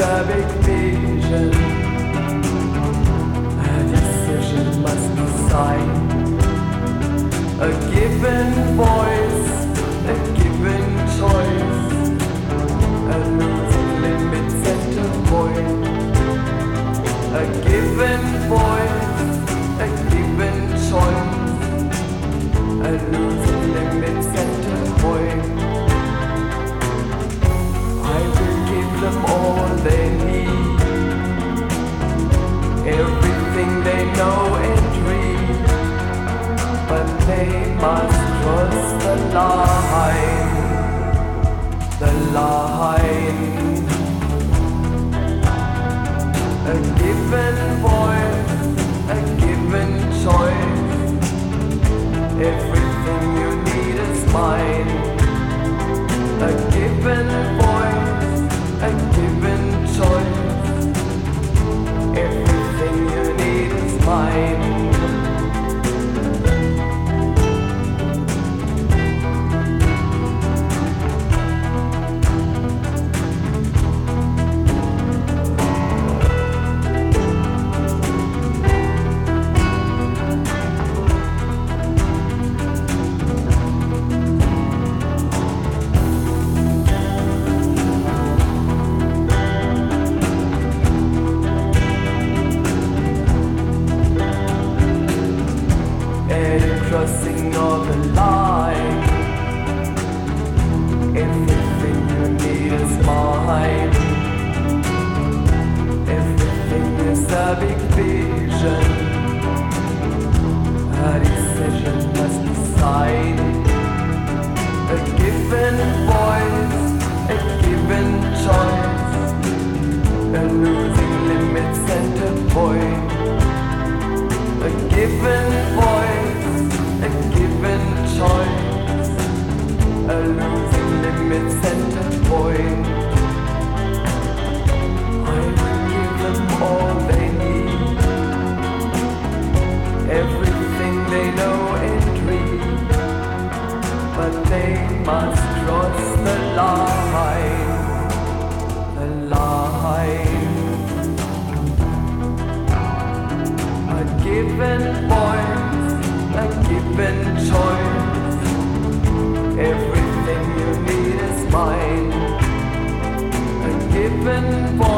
a big vision. A decision must be signed. A given voice, a given choice. A losing limits at a point. A given voice, a given choice. A losing limits at a point. I will give them all they need, everything they know and read, but they must cross the line, the line. A given voice, a given choice, everything you need is mine. A given voice, a given choice, everything you need is mine. Crossing of the line, everything you need is mine. Everything is a big vision. A decision must be signed. A given voice, a given choice. A losing limits and a point. A given voice, a given choice, a losing limits and a point. I will give them all they need, everything they know and read, but they must cross the line, the line. A given voice, a given choice, everything you need is mine. A given voice.